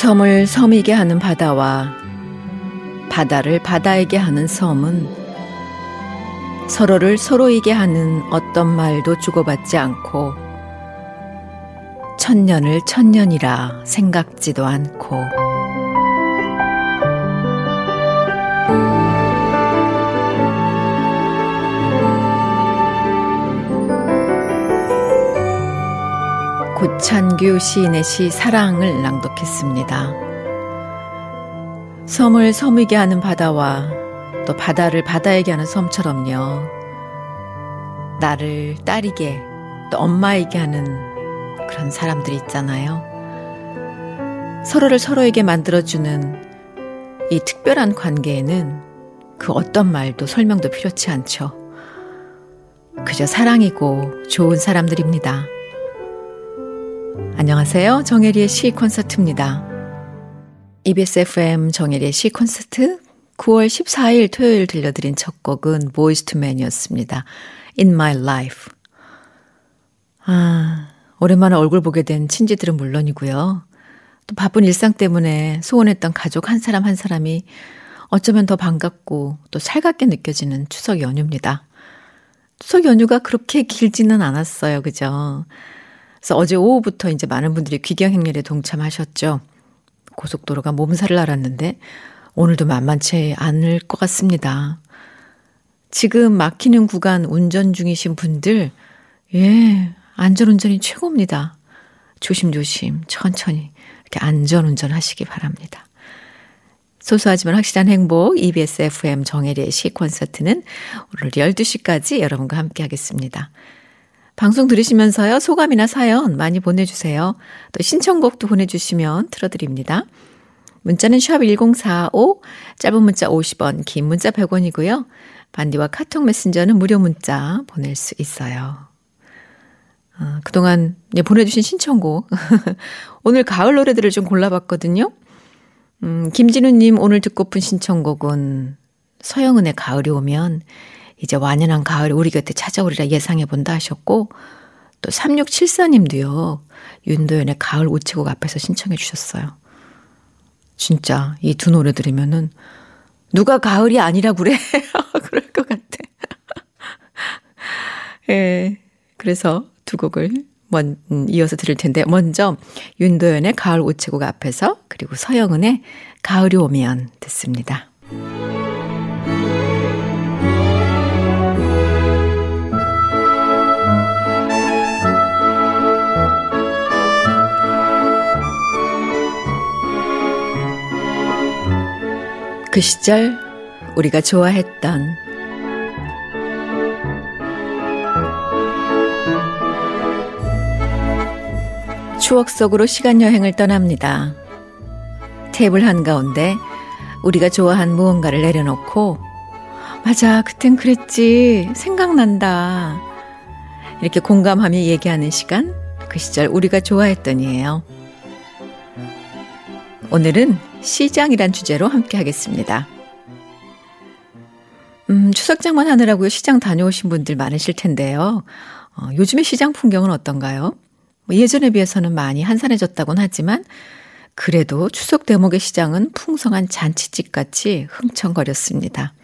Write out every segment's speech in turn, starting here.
섬을 섬이게 하는 바다와 바다를 바다이게 하는 섬은 서로를 서로이게 하는 어떤 말도 주고받지 않고 천년을 천년이라 생각지도 않고 고찬규 시인의 시 사랑을 낭독했습니다. 섬을 섬이게 하는 바다와 또 바다를 바다이게 하는 섬처럼요. 나를 딸이게 또 엄마이게 하는 그런 사람들이 있잖아요. 서로를 서로에게 만들어주는 이 특별한 관계에는 그 어떤 말도 설명도 필요치 않죠. 그저 사랑이고 좋은 사람들입니다. 안녕하세요. 정혜리의 시 콘서트입니다. EBS FM 정혜리의 시 콘서트 9월 14일 토요일 들려드린 첫 곡은 Boyz II Men이었습니다. In My Life. 오랜만에 얼굴 보게 된 친지들은 물론이고요. 또 바쁜 일상 때문에 소원했던 가족 한 사람 한 사람이 어쩌면 더 반갑고 또 살갑게 느껴지는 추석 연휴입니다. 추석 연휴가 그렇게 길지는 않았어요. 그죠? 그래서 어제 오후부터 이제 많은 분들이 귀경 행렬에 동참하셨죠. 고속도로가 몸살을 앓았는데 오늘도 만만치 않을 것 같습니다. 지금 막히는 구간 운전 중이신 분들, 안전운전이 최고입니다. 조심조심 천천히 이렇게 안전운전 하시기 바랍니다. 소소하지만 확실한 행복 EBS FM 정혜리의 시 콘서트는 오늘 12시까지 여러분과 함께 하겠습니다. 방송 들으시면서요. 소감이나 사연 많이 보내주세요. 또 신청곡도 보내주시면 틀어드립니다. 문자는 샵 1045, 짧은 문자 50원, 긴 문자 100원이고요. 반디와 카톡 메신저는 무료 문자 보낼 수 있어요. 그동안 보내주신 신청곡 오늘 가을 노래들을 좀 골라봤거든요. 김진우님 오늘 듣고픈 신청곡은 서영은의 가을이 오면 이제 완연한 가을이 우리 곁에 찾아오리라 예상해본다 하셨고 또 3674님도요. 윤도현의 가을 우체국 앞에서 신청해 주셨어요. 진짜 이 두 노래 들으면은 누가 가을이 아니라 그래? 그럴 것 같아. 그래서 두 곡을 이어서 들을 텐데 먼저 윤도현의 가을 우체국 앞에서 그리고 서영은의 가을이 오면 듣습니다. 그 시절 우리가 좋아했던 추억 속으로 시간여행을 떠납니다. 테이블 한가운데 우리가 좋아한 무언가를 내려놓고 맞아 그땐 그랬지 생각난다 이렇게 공감하며 얘기하는 시간 그 시절 우리가 좋아했던이에요. 오늘은 시장이란 주제로 함께 하겠습니다. 추석 장만하느라고 시장 다녀오신 분들 많으실 텐데요. 요즘의 시장 풍경은 어떤가요? 예전에 비해서는 많이 한산해졌다고는 하지만 그래도 추석 대목의 시장은 풍성한 잔치집같이 흥청거렸습니다.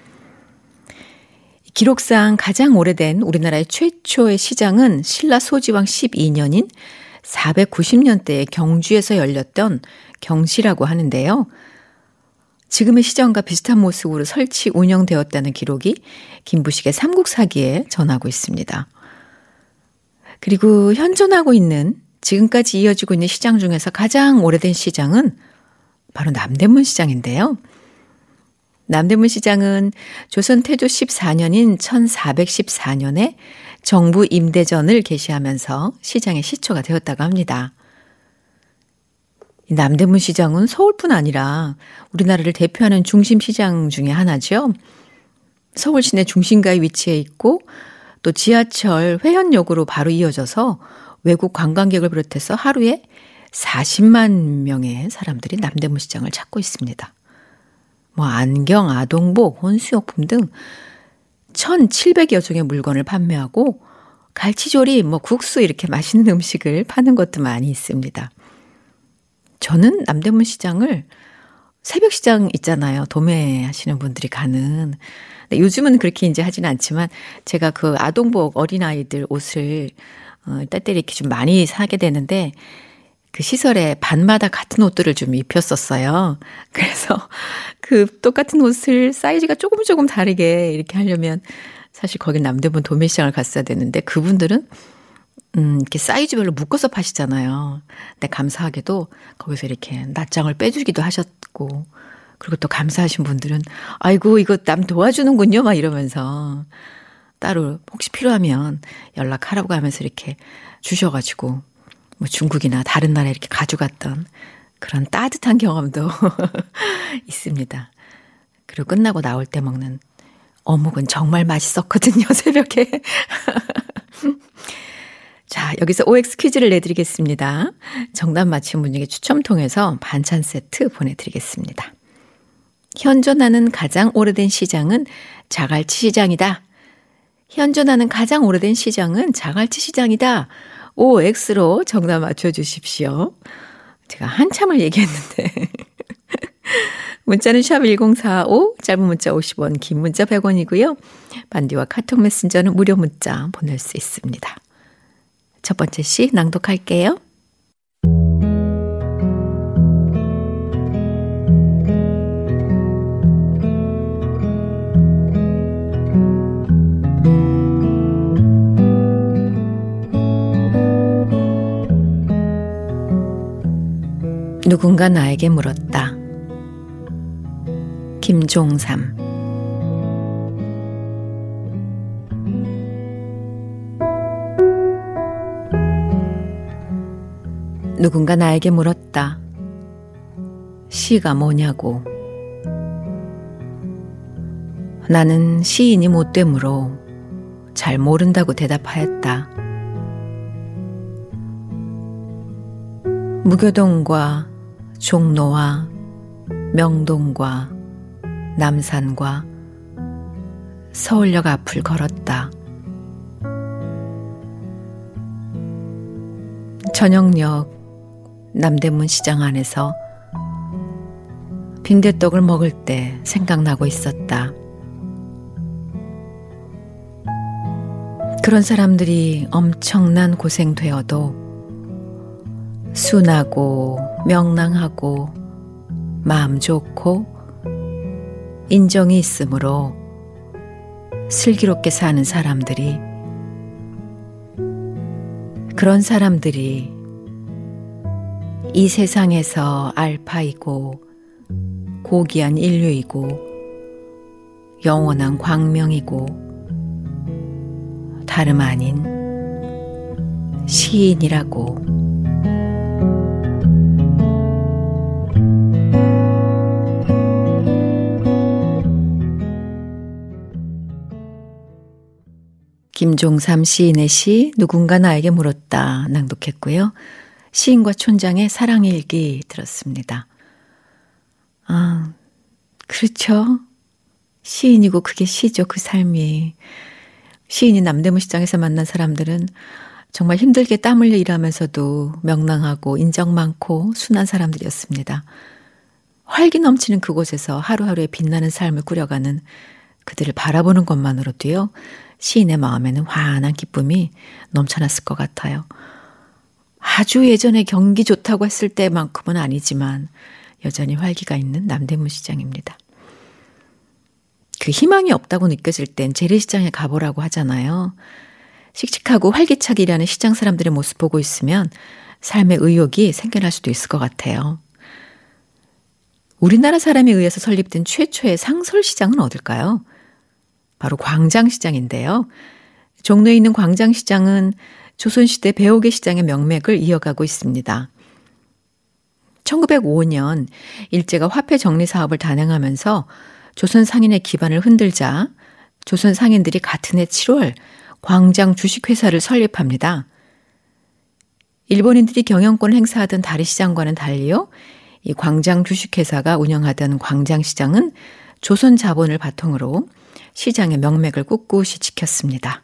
기록상 가장 오래된 우리나라의 최초의 시장은 신라 소지왕 12년인 490년대에 경주에서 열렸던 경시라고 하는데요. 지금의 시장과 비슷한 모습으로 설치 운영되었다는 기록이 김부식의 삼국사기에 전하고 있습니다. 그리고 현존하고 있는 지금까지 이어지고 있는 시장 중에서 가장 오래된 시장은 바로 남대문 시장인데요. 남대문 시장은 조선 태조 14년인 1414년에 정부 임대전을 개시하면서 시장의 시초가 되었다고 합니다. 남대문 시장은 서울뿐 아니라 우리나라를 대표하는 중심시장 중에 하나죠. 서울 시내 중심가에 위치해 있고 또 지하철 회현역으로 바로 이어져서 외국 관광객을 비롯해서 하루에 40만 명의 사람들이 남대문 시장을 찾고 있습니다. 안경, 아동복, 혼수용품 등 1,700여 종의 물건을 판매하고 갈치조림, 국수 이렇게 맛있는 음식을 파는 것도 많이 있습니다. 저는 남대문 시장을 새벽 시장 있잖아요. 도매하시는 분들이 가는. 근데 요즘은 그렇게 이제 하지는 않지만 제가 그 아동복 어린아이들 옷을 때때리 이렇게 좀 많이 사게 되는데 그 시설에 반마다 같은 옷들을 좀 입혔었어요. 그래서 그 똑같은 옷을 사이즈가 조금 다르게 이렇게 하려면 사실 거긴 남대문 도매시장을 갔어야 되는데 그분들은 이렇게 사이즈별로 묶어서 파시잖아요. 근데 감사하게도 거기서 이렇게 낱장을 빼주기도 하셨고 그리고 또 감사하신 분들은 아이고 이거 남 도와주는군요 막 이러면서 따로 혹시 필요하면 연락하라고 하면서 이렇게 주셔가지고 뭐 중국이나 다른 나라에 이렇게 가져갔던 그런 따뜻한 경험도 있습니다. 그리고 끝나고 나올 때 먹는 어묵은 정말 맛있었거든요. 새벽에. 자, 여기서 OX 퀴즈를 내드리겠습니다. 정답 맞힌 분에게 추첨 통해서 반찬 세트 보내드리겠습니다. 현존하는 가장 오래된 시장은 자갈치 시장이다. 현존하는 가장 오래된 시장은 자갈치 시장이다. OX로 정답 맞춰주십시오. 제가 한참을 얘기했는데 문자는 샵 1045, 짧은 문자 50원, 긴 문자 100원이고요. 반디와 카톡 메신저는 무료 문자 보낼 수 있습니다. 첫 번째 시 낭독할게요. 누군가 나에게 물었다. 김종삼. 누군가 나에게 물었다. 시가 뭐냐고. 나는 시인이 못 되므로 잘 모른다고 대답하였다. 무교동과 종로와 명동과 남산과 서울역 앞을 걸었다. 저녁역 남대문 시장 안에서 빈대떡을 먹을 때 생각나고 있었다. 그런 사람들이 엄청난 고생되어도 순하고 명랑하고 마음 좋고 인정이 있으므로 슬기롭게 사는 사람들이 그런 사람들이 이 세상에서 알파이고 고귀한 인류이고 영원한 광명이고 다름 아닌 시인이라고. 김종삼 시인의 시 누군가 나에게 물었다 낭독했고요. 시인과 촌장의 사랑일기 들었습니다. 아, 그렇죠. 시인이고 그게 시죠. 그 삶이. 시인이 남대문 시장에서 만난 사람들은 정말 힘들게 땀 흘려 일하면서도 명랑하고 인정 많고 순한 사람들이었습니다. 활기 넘치는 그곳에서 하루하루의 빛나는 삶을 꾸려가는 그들을 바라보는 것만으로도요. 시인의 마음에는 환한 기쁨이 넘쳐났을 것 같아요. 아주 예전에 경기 좋다고 했을 때만큼은 아니지만 여전히 활기가 있는 남대문 시장입니다. 그 희망이 없다고 느껴질 땐 재래시장에 가보라고 하잖아요. 씩씩하고 활기차게 일하는 시장 사람들의 모습 보고 있으면 삶의 의욕이 생겨날 수도 있을 것 같아요. 우리나라 사람에 의해서 설립된 최초의 상설시장은 어딜까요? 바로 광장시장인데요. 종로에 있는 광장시장은 조선시대 배옥의 시장의 명맥을 이어가고 있습니다. 1905년 일제가 화폐 정리 사업을 단행하면서 조선 상인의 기반을 흔들자 조선 상인들이 같은 해 7월 광장 주식회사를 설립합니다. 일본인들이 경영권을 행사하던 다리 시장과는 달리요. 이 광장 주식회사가 운영하던 광장시장은 조선 자본을 바탕으로 시장의 명맥을 꿋꿋이 지켰습니다.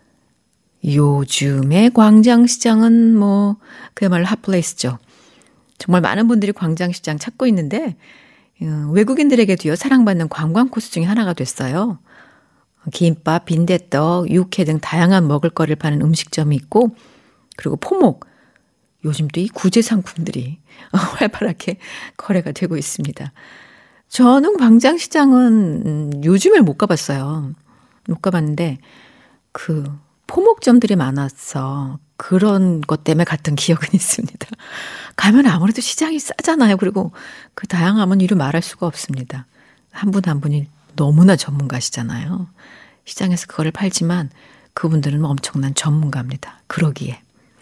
요즘의 광장시장은 그야말로 핫플레이스죠. 정말 많은 분들이 광장시장 찾고 있는데 외국인들에게도요 사랑받는 관광 코스 중에 하나가 됐어요. 김밥, 빈대떡, 육회 등 다양한 먹을거리를 파는 음식점이 있고 그리고 포목, 요즘 또 이 구제 상품들이 활발하게 거래가 되고 있습니다. 저는 광장시장은 요즘에 못 가봤어요. 못 가봤는데 그 포목점들이 많아서 그런 것 때문에 갔던 기억은 있습니다. 가면 아무래도 시장이 싸잖아요. 그리고 그 다양함은 이루 말할 수가 없습니다. 한 분 한 분이 너무나 전문가시잖아요. 시장에서 그거를 팔지만 그분들은 엄청난 전문가입니다. 그러기에.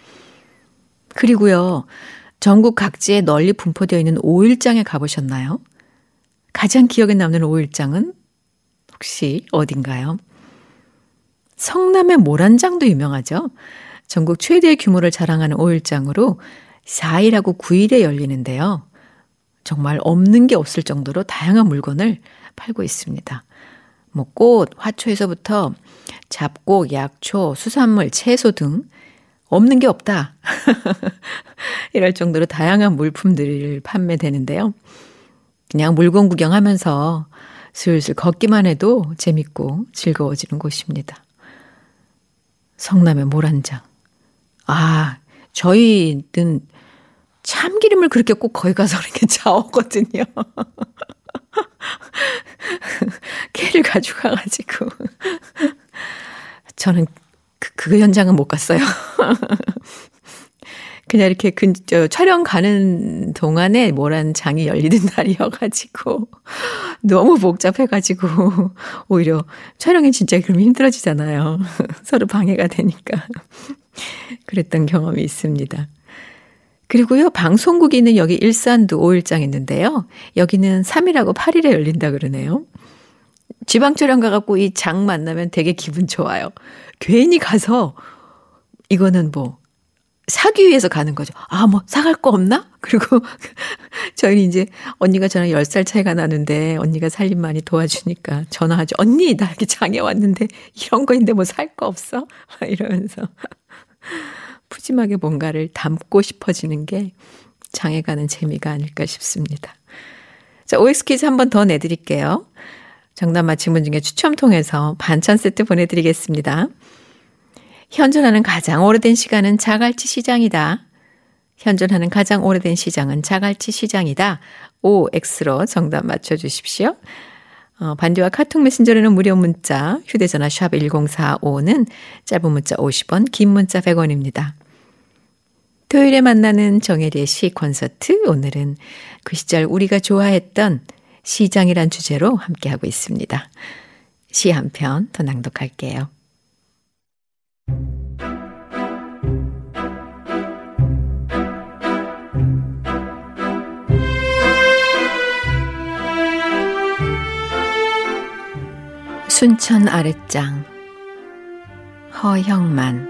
그리고요. 전국 각지에 널리 분포되어 있는 오일장에 가보셨나요? 가장 기억에 남는 오일장은 혹시 어딘가요? 성남의 모란장도 유명하죠. 전국 최대 규모를 자랑하는 오일장으로 4일하고 9일에 열리는데요. 정말 없는 게 없을 정도로 다양한 물건을 팔고 있습니다. 뭐 꽃, 화초에서부터 잡곡, 약초, 수산물, 채소 등 없는 게 없다. 이럴 정도로 다양한 물품들이 판매되는데요. 그냥 물건 구경하면서 슬슬 걷기만 해도 재밌고 즐거워지는 곳입니다. 성남의 모란장. 아, 저희는 참기름을 그렇게 꼭 거기 가서 이렇게 자오거든요. 깨를 가져가가지고. 저는 그 현장은 못 갔어요. 그냥 이렇게 촬영 가는 동안에 모란장이 열리는 날이어가지고 너무 복잡해가지고 오히려 촬영이 진짜 그러면 힘들어지잖아요. 서로 방해가 되니까. 그랬던 경험이 있습니다. 그리고요, 방송국이 있는 여기 일산도 5일장 있는데요. 여기는 3일하고 8일에 열린다 그러네요. 지방 촬영 가갖고 이 장 만나면 되게 기분 좋아요. 괜히 가서 이거는 뭐 사기 위해서 가는 거죠. 아, 뭐 사갈 거 없나? 그리고 저희는 이제 언니가 저랑 10살 차이가 나는데 언니가 살림 많이 도와주니까 전화하죠. 언니, 나 여기 장에 왔는데 이런 거인데 뭐 살 거 없어? 이러면서 푸짐하게 뭔가를 담고 싶어지는 게 장에 가는 재미가 아닐까 싶습니다. 자, OX 퀴즈 한 번 더 내드릴게요. 정답 맞힌 분 중에 추첨 통해서 반찬 세트 보내드리겠습니다. 현존하는 가장 오래된 시간은 자갈치 시장이다. 현존하는 가장 오래된 시장은 자갈치 시장이다. OX로 정답 맞춰주십시오. 반디와 카톡 메신저로는 무료 문자, 휴대전화 샵 1045는 짧은 문자 50원, 긴 문자 100원입니다. 토요일에 만나는 정혜리의 시 콘서트, 오늘은 그 시절 우리가 좋아했던 시장이란 주제로 함께하고 있습니다. 시 한 편 더 낭독할게요. 순천 아랫장 허형만.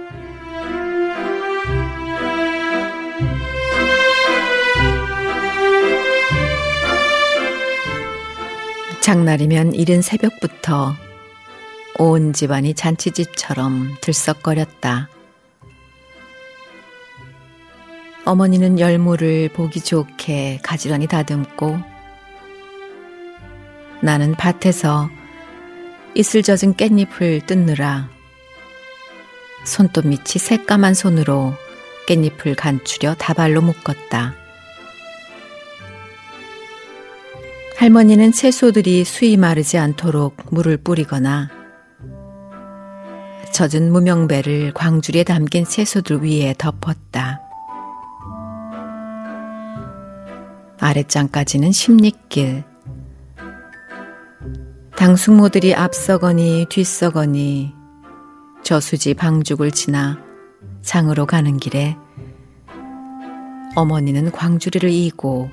장날이면 이른 새벽부터 온 집안이 잔치집처럼 들썩거렸다. 어머니는 열무를 보기 좋게 가지런히 다듬고 나는 밭에서 이슬 젖은 깻잎을 뜯느라 손톱 밑이 새까만 손으로 깻잎을 간추려 다발로 묶었다. 할머니는 채소들이 수이 마르지 않도록 물을 뿌리거나 젖은 무명배를 광주리에 담긴 채소들 위에 덮었다. 아랫장까지는 십리길. 당숙모들이 앞서거니 뒤서거니 저수지 방죽을 지나 장으로 가는 길에 어머니는 광주리를 이고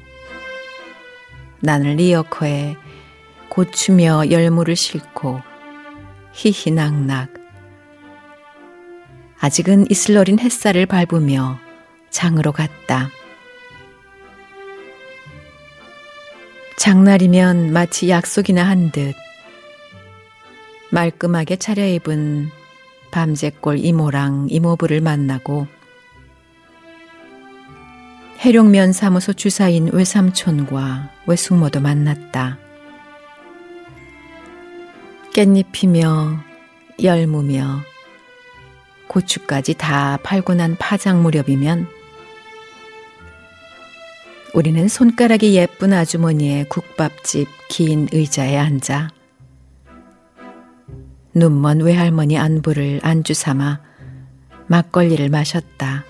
나는 리어커에 고추며 열무를 싣고 희희낙낙 아직은 이슬 어린 햇살을 밟으며 장으로 갔다. 장날이면 마치 약속이나 한 듯 말끔하게 차려입은 밤제꼴 이모랑 이모부를 만나고 해룡면 사무소 주사인 외삼촌과 외숙모도 만났다. 깻잎이며 열무며 고추까지 다 팔고 난 파장 무렵이면 우리는 손가락이 예쁜 아주머니의 국밥집 긴 의자에 앉아 눈먼 외할머니 안부를 안주 삼아 막걸리를 마셨다.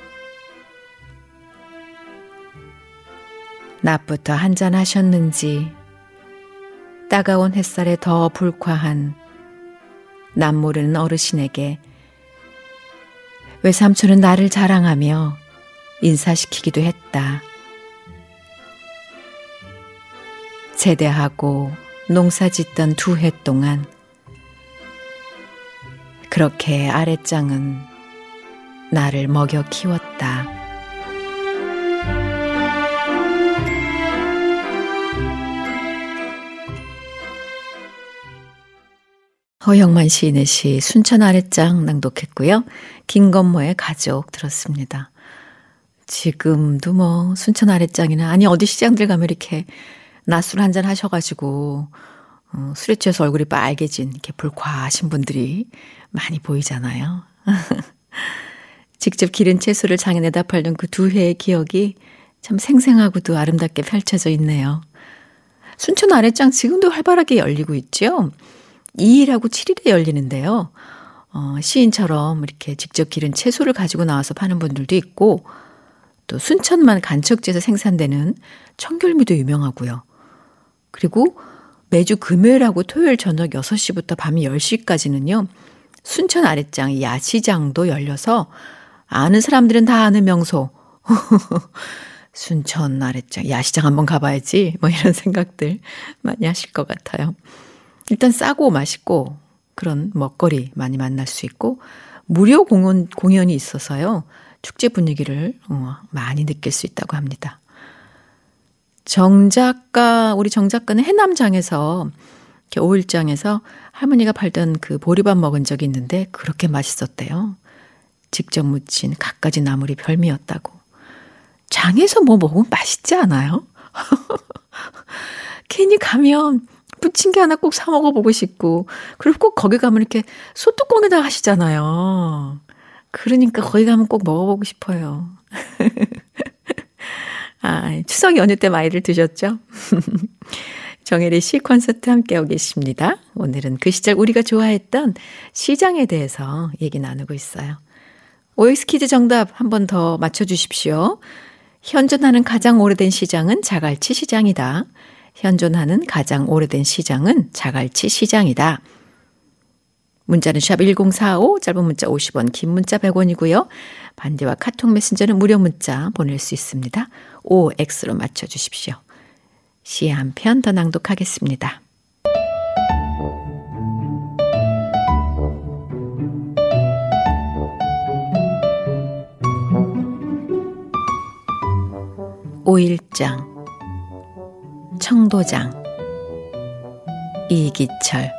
낮부터 한잔 하셨는지 따가운 햇살에 더 불쾌한 남 모르는 어르신에게 외삼촌은 나를 자랑하며 인사시키기도 했다. 제대하고 농사짓던 2해 동안 그렇게 아랫장은 나를 먹여 키웠다. 허영만 시인의 시 순천 아랫장 낭독했고요. 김건모의 가족 들었습니다. 지금도 뭐 순천 아랫장이나 아니 어디 시장들 가면 이렇게 낮술 한잔 하셔가지고 술에 취해서 얼굴이 빨개진 이렇게 불쾌하신 분들이 많이 보이잖아요. 직접 기른 채소를 장인에다 팔던 그 2해의 기억이 참 생생하고도 아름답게 펼쳐져 있네요. 순천 아랫장 지금도 활발하게 열리고 있죠. 2일하고 7일에 열리는데요. 시인처럼 이렇게 직접 기른 채소를 가지고 나와서 파는 분들도 있고 또 순천만 간척지에서 생산되는 청결미도 유명하고요. 그리고 매주 금요일하고 토요일 저녁 6시부터 밤 10시까지는요. 순천 아랫장 야시장도 열려서 아는 사람들은 다 아는 명소. 순천 아랫장 야시장 한번 가봐야지 뭐 이런 생각들 많이 하실 것 같아요. 일단 싸고 맛있고 그런 먹거리 많이 만날 수 있고 무료 공연이 있어서요. 축제 분위기를 많이 느낄 수 있다고 합니다. 우리 정 작가는 해남장에서 이렇게 5일장에서 할머니가 팔던 그 보리밥 먹은 적이 있는데 그렇게 맛있었대요. 직접 무친 갖가지 나물이 별미였다고. 장에서 뭐 먹으면 맛있지 않아요? 괜히 가면 부침개 하나 꼭 사 먹어보고 싶고 그리고 꼭 거기 가면 이렇게 소뚜껑에다 하시잖아요. 그러니까 거기 가면 꼭 먹어보고 싶어요. 추석 연휴 때 많이들 드셨죠? 정혜리 씨 콘서트 함께하고 계십니다. 오늘은 그 시절 우리가 좋아했던 시장에 대해서 얘기 나누고 있어요. OX 퀴즈 정답 한 번 더 맞춰주십시오. 현존하는 가장 오래된 시장은 자갈치 시장이다. 현존하는 가장 오래된 시장은 자갈치 시장이다. 문자는 샵 1045, 짧은 문자 50원, 긴 문자 100원이고요. 반디와 카톡 메신저는 무료 문자 보낼 수 있습니다. OX로 맞춰주십시오. 시 한 편 더 낭독하겠습니다. 오일장 청도장 이기철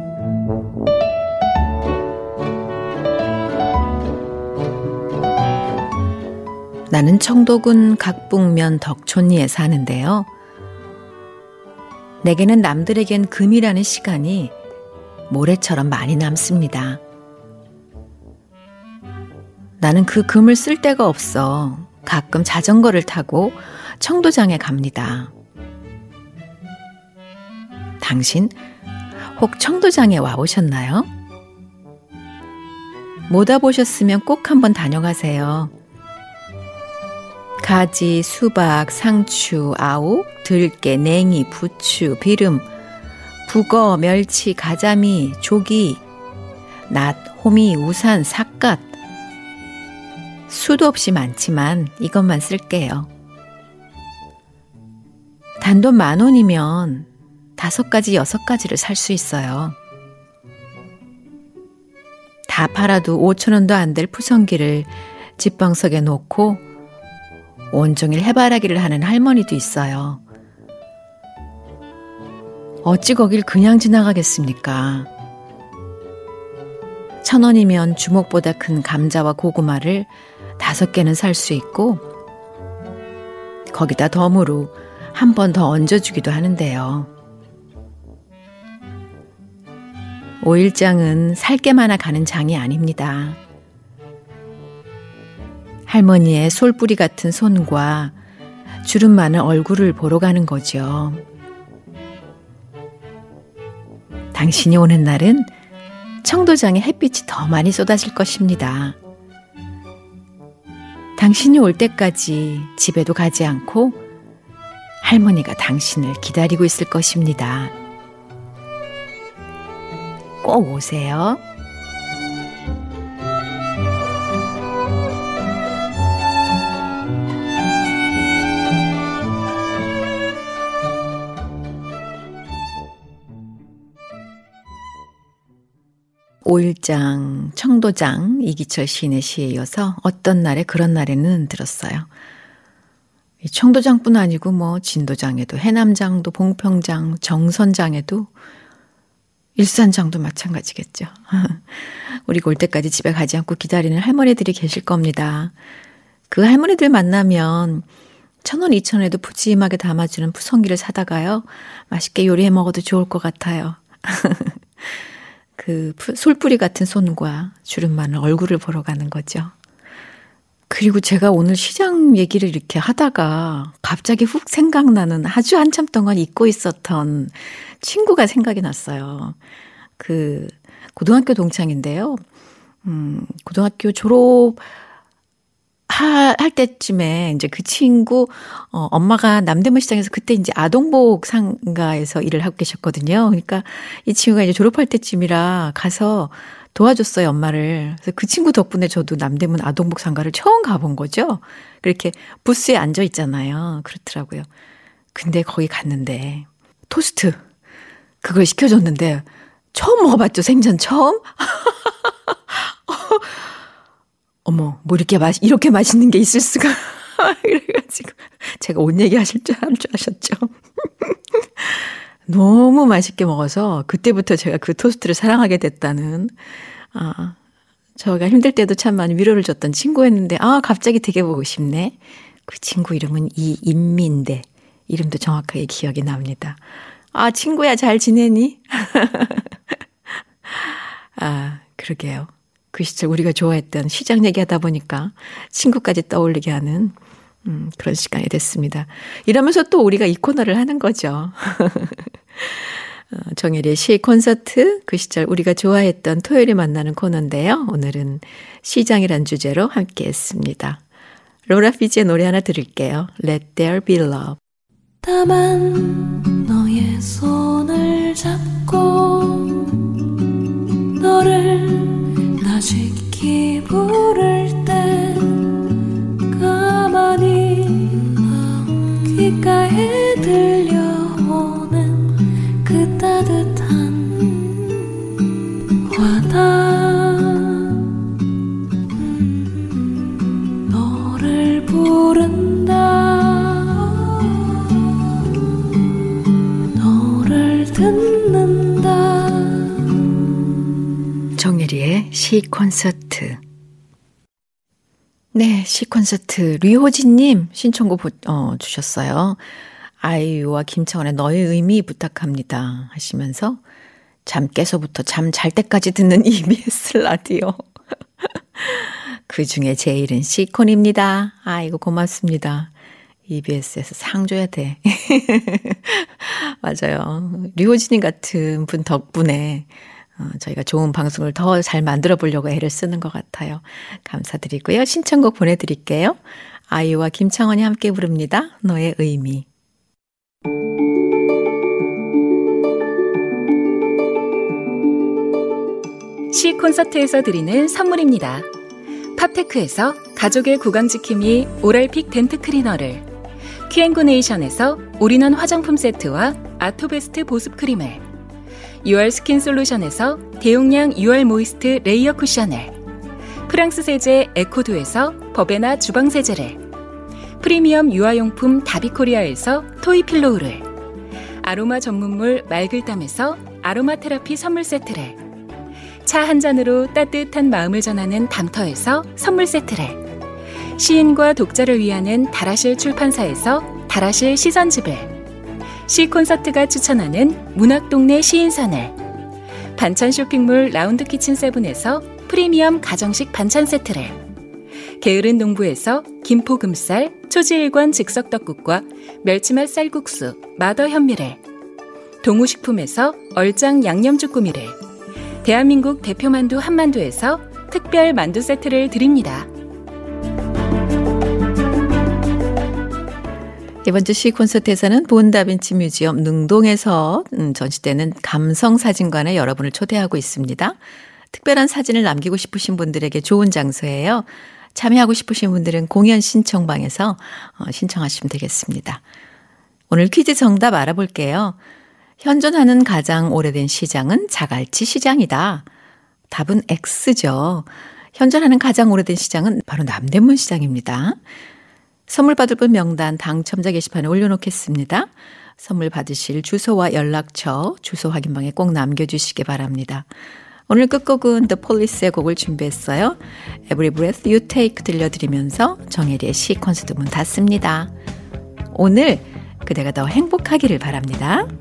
나는 청도군 각북면 덕촌리에 사는데요. 내게는 남들에겐 금이라는 시간이 모래처럼 많이 남습니다. 나는 그 금을 쓸 데가 없어 가끔 자전거를 타고 청도장에 갑니다. 당신 혹 청도장에 와보셨나요? 못 와보셨으면 꼭 한번 다녀가세요. 가지, 수박, 상추, 아욱, 들깨, 냉이, 부추, 비름, 북어, 멸치, 가자미, 조기, 낫, 호미, 우산, 삿갓. 수도 없이 많지만 이것만 쓸게요. 단돈 10,000원이면 5가지, 6가지를 살 수 있어요. 다 팔아도 5,000원도 안 될 푸성기를 집방석에 놓고 온종일 해바라기를 하는 할머니도 있어요. 어찌 거길 그냥 지나가겠습니까? 1,000원이면 주먹보다 큰 감자와 고구마를 5개는 살 수 있고 거기다 덤으로 한 번 더 얹어주기도 하는데요. 오일장은 살게 하나 가는 장이 아닙니다. 할머니의 솔뿌리 같은 손과 주름 많은 얼굴을 보러 가는 거죠. 당신이 오는 날은 청도장에 햇빛이 더 많이 쏟아질 것입니다. 당신이 올 때까지 집에도 가지 않고 할머니가 당신을 기다리고 있을 것입니다. 꼭 오세요. 오일장, 청도장, 이기철 시인의 시에 이어서 어떤 날에 그런 날에는 들었어요. 이 청도장뿐 아니고 뭐 진도장에도 해남장도 봉평장, 정선장에도 일산장도 마찬가지겠죠. 우리가 올 때까지 집에 가지 않고 기다리는 할머니들이 계실 겁니다. 그 할머니들 만나면 1,000원, 2,000원에도 푸짐하게 담아주는 푸성기를 사다가요. 맛있게 요리해 먹어도 좋을 것 같아요. 그 솔뿌리 같은 손과 주름 많은 얼굴을 보러 가는 거죠. 그리고 제가 오늘 시장 얘기를 이렇게 하다가 갑자기 훅 생각나는 아주 한참 동안 잊고 있었던 친구가 생각이 났어요. 그 고등학교 동창인데요. 고등학교 할 때쯤에 이제 그 친구 엄마가 남대문 시장에서 그때 이제 아동복 상가에서 일을 하고 계셨거든요. 그러니까 이 친구가 이제 졸업할 때쯤이라 가서 도와줬어요, 엄마를. 그래서 그 친구 덕분에 저도 남대문 아동복 상가를 처음 가본 거죠. 그렇게 부스에 앉아 있잖아요. 그렇더라고요. 근데 거기 갔는데 토스트 그걸 시켜줬는데 처음 먹어봤죠. 생전 처음. 어머, 뭐 이렇게 맛있는 게 있을 수가. 이래가지고, 제가 옷 얘기 할 줄 아셨죠? 너무 맛있게 먹어서, 그때부터 제가 그 토스트를 사랑하게 됐다는, 저가 힘들 때도 참 많이 위로를 줬던 친구였는데, 갑자기 되게 보고 싶네. 그 친구 이름은 이인미인데, 이름도 정확하게 기억이 납니다. 친구야, 잘 지내니? 그러게요. 그 시절 우리가 좋아했던 시장 얘기하다 보니까 친구까지 떠올리게 하는 그런 시간이 됐습니다. 이러면서 또 우리가 이 코너를 하는 거죠. 정혜리의 시 콘서트, 그 시절 우리가 좋아했던 토요일에 만나는 코너인데요. 오늘은 시장이란 주제로 함께 했습니다. 로라 피지의 노래 하나 들을게요. Let there be love. 다만 너의 손을 잡고 너를 다시키 부를 때 가만히 귓가에 들려오는 그 따뜻한 화답 너를 부른다 너를 듣는다 정혜리의 시 콘서트. 네, 시 콘서트. 류호진님 신청곡 주셨어요. 아이유와 김창원의 너의 의미 부탁합니다 하시면서 잠 깨서부터 잠 잘 때까지 듣는 EBS 라디오. 그 중에 제일은 시콘입니다. 아이고 고맙습니다. EBS에서 상 줘야 돼. 맞아요. 류호진님 같은 분 덕분에 저희가 좋은 방송을 더 잘 만들어 보려고 애를 쓰는 것 같아요. 감사드리고요. 신청곡 보내드릴게요. 아이유와 김창원이 함께 부릅니다. 너의 의미. 시 콘서트에서 드리는 선물입니다. 팝테크에서 가족의 구강지킴이 오랄픽 덴트 클리너를, 큐앤구네이션에서 올인원 화장품 세트와 아토베스트 보습 크림을, 유알 스킨 솔루션에서 대용량 유알 모이스트 레이어 쿠션을, 프랑스 세제 에코두에서 버베나 주방 세제를, 프리미엄 유아용품 다비코리아에서 토이필로우를, 아로마 전문물 말글담에서 아로마 테라피 선물 세트를, 차 한 잔으로 따뜻한 마음을 전하는 담터에서 선물 세트를, 시인과 독자를 위하는 다라실 출판사에서 다라실 시선집을, 시콘서트가 추천하는 문학동네 시인선을, 반찬 쇼핑몰 라운드키친세븐에서 프리미엄 가정식 반찬 세트를, 게으른 농부에서 김포금쌀, 초지일관 즉석떡국과 멸치맛 쌀국수, 마더 현미를, 동우식품에서 얼짱 양념쭈꾸미를, 대한민국 대표만두 한만두에서 특별 만두 세트를 드립니다. 이번 주 시 콘서트에서는 본다빈치 뮤지엄 능동에서 전시되는 감성사진관에 여러분을 초대하고 있습니다. 특별한 사진을 남기고 싶으신 분들에게 좋은 장소예요. 참여하고 싶으신 분들은 공연 신청방에서 신청하시면 되겠습니다. 오늘 퀴즈 정답 알아볼게요. 현존하는 가장 오래된 시장은 자갈치 시장이다. 답은 X죠. 현존하는 가장 오래된 시장은 바로 남대문 시장입니다. 선물 받을 분 명단 당첨자 게시판에 올려놓겠습니다. 선물 받으실 주소와 연락처, 주소 확인방에 꼭 남겨주시기 바랍니다. 오늘 끝곡은 The Police의 곡을 준비했어요. Every Breath You Take 들려드리면서 정혜리의 시 콘서트 문 닫습니다. 오늘 그대가 더 행복하기를 바랍니다.